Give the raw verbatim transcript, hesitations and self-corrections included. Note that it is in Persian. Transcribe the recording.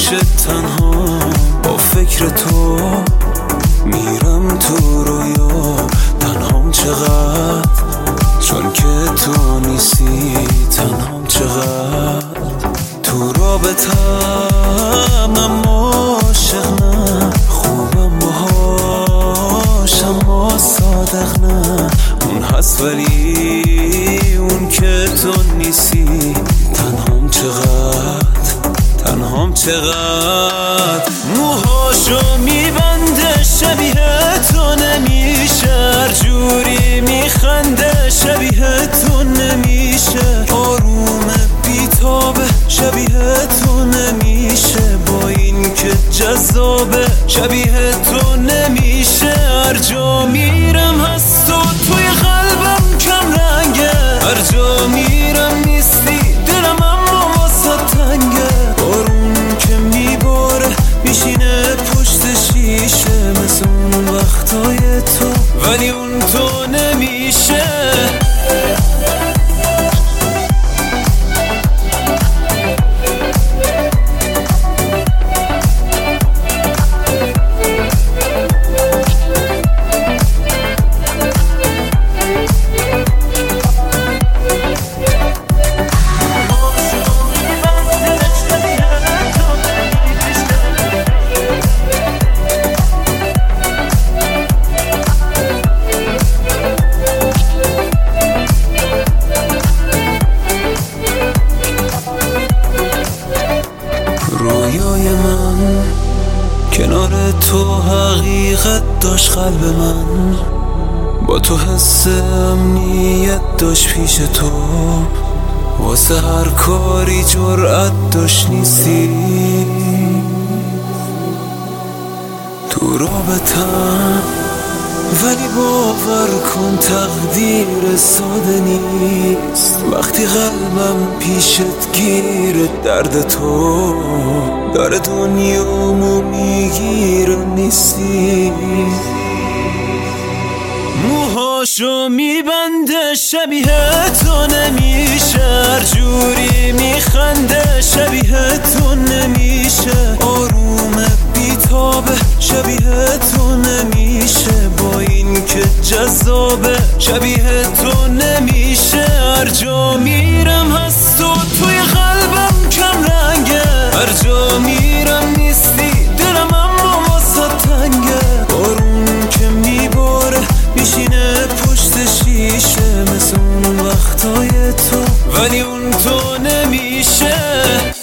تنها با فکر تو میرم تو رویا تنهام چقدر، چون که تو نیستی تنهام چقدر. تو رابطم اما عاشق نه، خوبم باهاش اما صادق نه. اون هست ولی اون که تو نیستی تنهام چقدر، تنهام چقدر. موهاشو میبنده شبیه تو نمیشه، هر جوری میخنده شبیه تو نمیشه. آروم بیتابه شبیه تو نمیشه، با این که جذابه شبیه تو نمیشه. هر جا میرم هست تو توی قلبم کم رنگه، هر جا میرم نیستی دلم اما واسه تنگه. بارون که میباره میشینه پشت شیشه، مثل اون وقتای تو ولی اون تو نمیشه. رویای من کنار تو حقیقت داشت، قلب من با تو حس امنیت داشت پیش تو. واسه هر کاری جرأت داشت نیستی. تو رابطم ولی باور کن تقدیر ساده نیست. وقتی قلبم پیشت گیره درد تو داره دنیامو میگیره نیستی. موهاشو میبنده شبیه تو نمیشه، هر جوری میخنده شبیه تو نمیشه. آروم بیتابه شبیه تو نمیشه، با این که جذابه شبیه تو نمیشه. هر جا میرم هست تو توی قلبم کم رنگه، هر جا میرم نیستی دلم اما واسه تنگه. بارون که میباره میشینه پشت شیشه، مثل اون وقتای تو ولی اون تو نمیشه.